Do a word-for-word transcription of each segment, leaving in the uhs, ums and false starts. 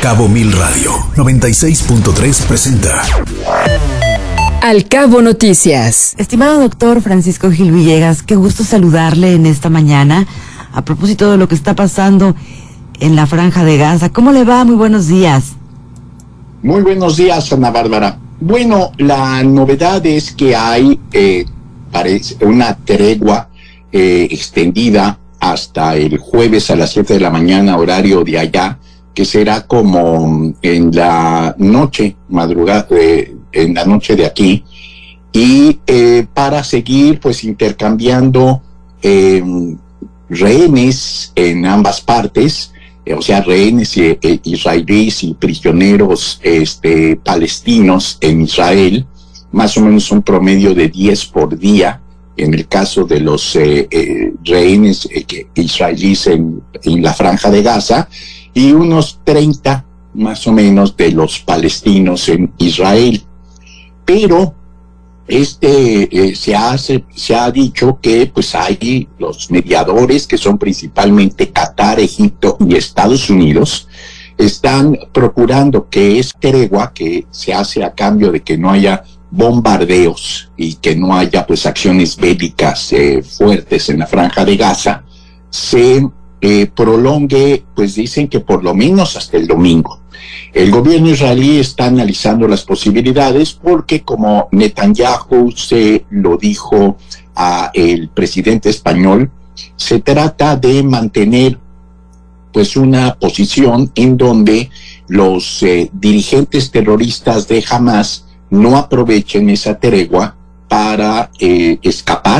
Cabo Mil Radio noventa y seis punto tres presenta Al Cabo Noticias. Estimado doctor Francisco Gil Villegas, qué gusto saludarle en esta mañana a propósito de lo que está pasando en la Franja de Gaza. ¿Cómo le va? Muy buenos días. Muy buenos días, Ana Bárbara. Bueno, la novedad es que hay eh, parece una tregua eh, extendida hasta el jueves a las siete de la mañana, horario de allá, que será como en la noche, madrugada, eh, en la noche de aquí, y eh, para seguir pues intercambiando eh, rehenes en ambas partes, eh, o sea, rehenes eh, eh, israelíes y prisioneros este, palestinos en Israel, más o menos un promedio de diez por día, en el caso de los eh, eh, rehenes eh, que, israelíes en, en la Franja de Gaza, y unos treinta más o menos de los palestinos en Israel. Pero este eh, se hace, se ha dicho que pues hay los mediadores, que son principalmente Qatar, Egipto y Estados Unidos, están procurando que esta tregua, que se hace a cambio de que no haya bombardeos y que no haya pues acciones bélicas eh, fuertes en la Franja de Gaza, se eh, prolongue, pues dicen que por lo menos hasta el domingo. El gobierno israelí está analizando las posibilidades porque, como Netanyahu se lo dijo a el presidente español, se trata de mantener pues una posición en donde los eh, dirigentes terroristas de Hamas no aprovechen esa tregua para eh, escapar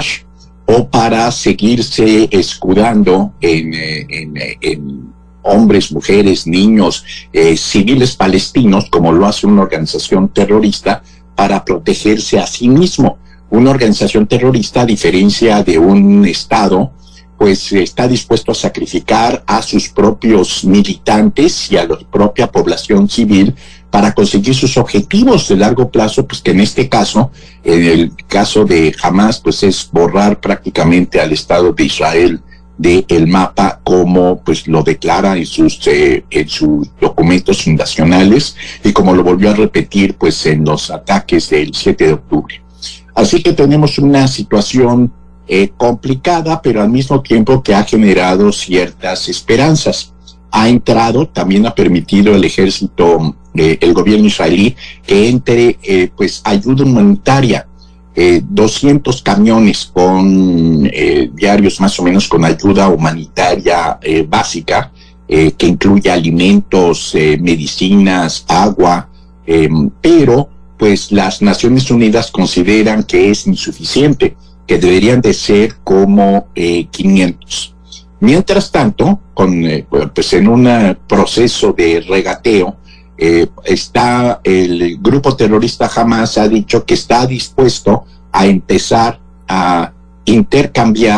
o para seguirse escudando en, eh, en, eh, en hombres, mujeres, niños, eh, civiles palestinos, como lo hace una organización terrorista, para protegerse a sí mismo. Una organización terrorista, a diferencia de un Estado, pues está dispuesto a sacrificar a sus propios militantes y a la propia población civil para conseguir sus objetivos de largo plazo, pues que en este caso, en el caso de Hamas, pues es borrar prácticamente al Estado de Israel del mapa, como pues lo declara en sus eh, en sus documentos fundacionales y como lo volvió a repetir pues en los ataques del siete de octubre. Así que tenemos una situación eh, complicada, pero al mismo tiempo que ha generado ciertas esperanzas. Ha entrado, también ha permitido el ejército, eh, el gobierno israelí, que entre eh, pues ayuda humanitaria. Eh, doscientos camiones con eh, diarios más o menos con ayuda humanitaria eh, básica, eh, que incluye alimentos, eh, medicinas, agua, eh, pero pues las Naciones Unidas consideran que es insuficiente, que deberían de ser como eh, quinientos. Mientras tanto, con, eh, pues en un proceso de regateo, Eh, está el grupo terrorista Hamas ha dicho que está dispuesto a empezar a intercambiar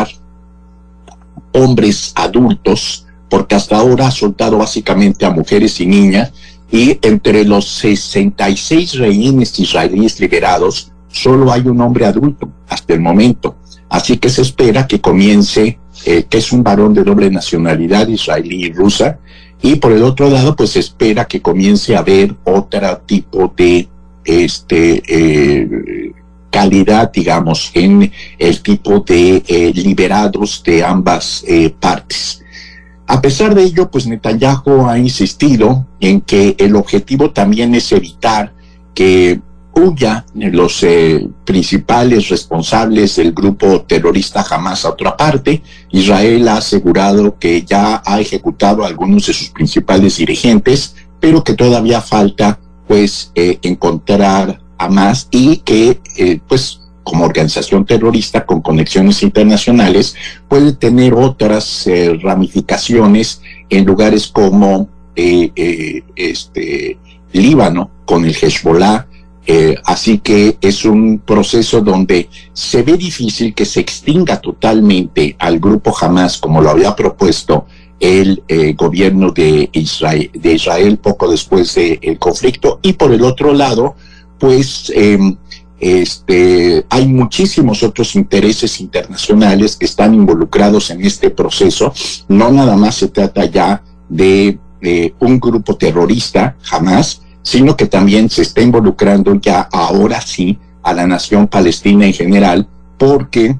hombres adultos, porque hasta ahora ha soltado básicamente a mujeres y niñas, y entre los sesenta y seis rehenes israelíes liberados solo hay un hombre adulto hasta el momento. Así que se espera que comience, eh, que es un varón de doble nacionalidad, israelí y rusa, y por el otro lado pues se espera que comience a haber otro tipo de este eh, calidad, digamos, en el tipo de eh, liberados de ambas eh, partes. A pesar de ello, pues Netanyahu ha insistido en que el objetivo también es evitar que huya los eh, principales responsables del grupo terrorista Hamas a otra parte. Israel ha asegurado que ya ha ejecutado a algunos de sus principales dirigentes, pero que todavía falta pues eh, encontrar a más, y que eh, pues como organización terrorista con conexiones internacionales puede tener otras eh, ramificaciones en lugares como eh, eh, este Líbano con el Hezbollah. Eh, así que es un proceso donde se ve difícil que se extinga totalmente al grupo Hamas, como lo había propuesto el eh, gobierno de Israel, de Israel poco después del conflicto. Y por el otro lado, pues eh, este, hay muchísimos otros intereses internacionales que están involucrados en este proceso. No nada más se trata ya de eh, un grupo terrorista, Hamas, sino que también se está involucrando ya ahora sí a la nación palestina en general, porque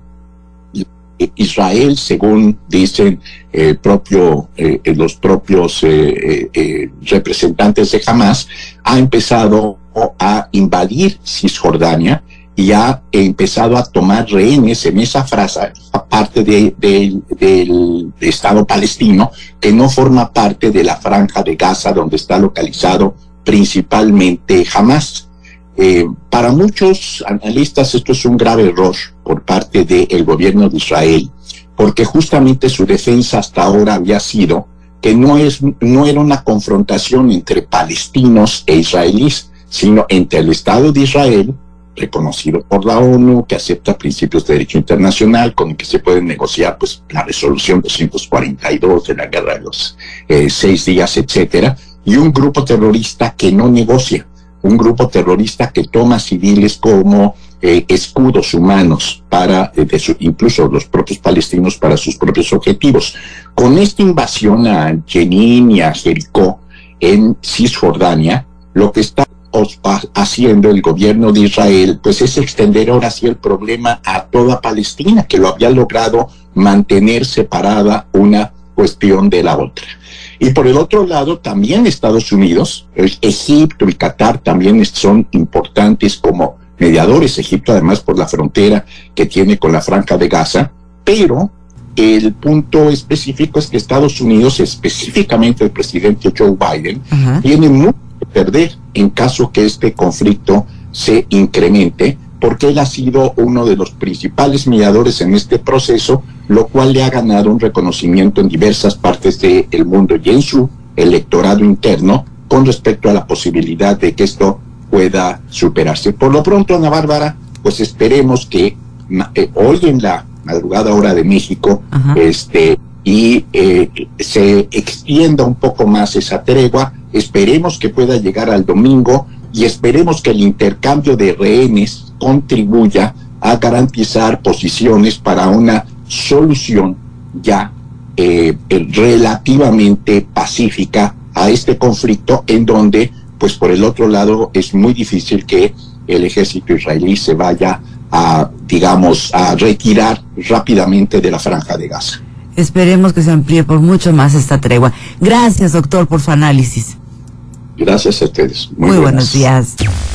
Israel, según dicen eh, propio, eh, los propios eh, eh, representantes de Hamas, ha empezado a invadir Cisjordania y ha empezado a tomar rehenes en esa frase, aparte de, de, del Estado palestino, que no forma parte de la franja de Gaza, donde está localizado principalmente Hamas. Eh, para muchos analistas esto es un grave error por parte del gobierno de Israel, porque justamente su defensa hasta ahora había sido que no, es, no era una confrontación entre palestinos e israelíes, sino entre el Estado de Israel, reconocido por la ONU, que acepta principios de derecho internacional, con el que se puede negociar pues la resolución doscientos cuarenta y dos de la guerra de los eh, seis días, etcétera, y un grupo terrorista que no negocia, un grupo terrorista que toma civiles como eh, escudos humanos para, eh, de su, incluso los propios palestinos, para sus propios objetivos. Con esta invasión a Jenin y a Jericó en Cisjordania, lo que está haciendo el gobierno de Israel pues es extender ahora sí el problema a toda Palestina, que lo había logrado mantener separada una cuestión de la otra. Y por el otro lado, también Estados Unidos, Egipto y Qatar también son importantes como mediadores. Egipto, además, por la frontera que tiene con la Franja de Gaza, pero el punto específico es que Estados Unidos, específicamente el presidente Joe Biden, uh-huh. tiene mucho que perder en caso que este conflicto se incremente, porque él ha sido uno de los principales mediadores en este proceso, lo cual le ha ganado un reconocimiento en diversas partes del mundo y en su electorado interno con respecto a la posibilidad de que esto pueda superarse. Por lo pronto, Ana Bárbara, pues esperemos que eh, hoy en la madrugada hora de México, uh-huh. este y eh, se extienda un poco más esa tregua, esperemos que pueda llegar al domingo y esperemos que el intercambio de rehenes contribuya a garantizar posiciones para una solución ya eh, relativamente pacífica a este conflicto, en donde, pues por el otro lado, es muy difícil que el ejército israelí se vaya a, digamos, a retirar rápidamente de la Franja de Gaza. Esperemos que se amplíe por mucho más esta tregua. Gracias, doctor, por su análisis. Gracias a ustedes. Muy, Muy buenos días.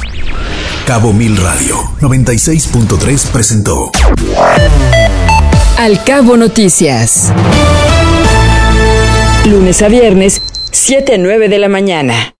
Cabo Mil Radio noventa y seis punto tres presentó Al Cabo Noticias. Lunes a viernes, siete a nueve de la mañana.